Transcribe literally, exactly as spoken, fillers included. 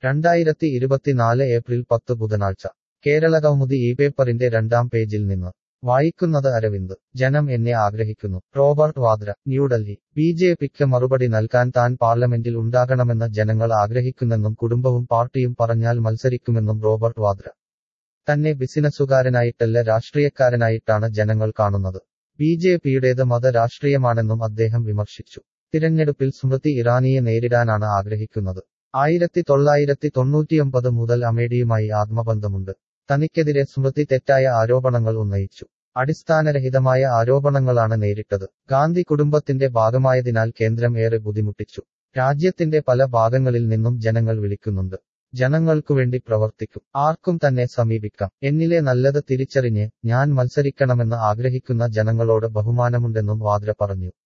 രണ്ടായിരത്തി ഇരുപത്തിനാല് ഏപ്രിൽ പത്ത് ബുധനാഴ്ച കേരളകൗമുദി ഈ പേപ്പറിന്റെ രണ്ടാം പേജിൽ നിന്ന് വായിക്കുന്നത് അരവിന്ദ്. ജനം എന്നെ ആഗ്രഹിക്കുന്നു. Robert Vadra, New Delhi. B J പിക്ക് മറുപടി നൽകാൻ താൻ പാർലമെന്റിൽ ഉണ്ടാകണമെന്ന് ജനങ്ങൾ ആഗ്രഹിക്കുന്നെന്നും കുടുംബവും പാർട്ടിയും പറഞ്ഞാൽ മത്സരിക്കുമെന്നും റോബർട്ട് വാദ്ര. തന്നെ ബിസിനസ്സുകാരനായിട്ടല്ല രാഷ്ട്രീയക്കാരനായിട്ടാണ് ജനങ്ങൾ കാണുന്നത്. ബി ജെ പിയുടേത് മത രാഷ്ട്രീയമാണെന്നും അദ്ദേഹം വിമർശിച്ചു. തിരഞ്ഞെടുപ്പിൽ സ്മൃതി ഇറാനിയെ നേരിടാനാണ് ആഗ്രഹിക്കുന്നത്. ആയിരത്തി തൊള്ളായിരത്തി തൊണ്ണൂറ്റിയൊമ്പത് മുതൽ അമേഠിയുമായി ആത്മബന്ധമുണ്ട്. തനിക്കെതിരെ സ്മൃതി തെറ്റായ ആരോപണങ്ങൾ ഉന്നയിച്ചു. അടിസ്ഥാനരഹിതമായ ആരോപണങ്ങളാണ് നേരിട്ടത്. ഗാന്ധി കുടുംബത്തിന്റെ ഭാഗമായതിനാൽ കേന്ദ്രം ഏറെ ബുദ്ധിമുട്ടിച്ചു. രാജ്യത്തിന്റെ പല ഭാഗങ്ങളിൽ നിന്നും ജനങ്ങൾ വിളിക്കുന്നുണ്ട്. ജനങ്ങൾക്കുവേണ്ടി പ്രവർത്തിക്കും. ആർക്കും തന്നെ സമീപിക്കാം. എന്നിലെ നല്ലത് തിരിച്ചറിഞ്ഞ് ഞാൻ മത്സരിക്കണമെന്ന് ആഗ്രഹിക്കുന്ന ജനങ്ങളോട് ബഹുമാനമുണ്ടെന്നും വാദ്ര പറഞ്ഞു.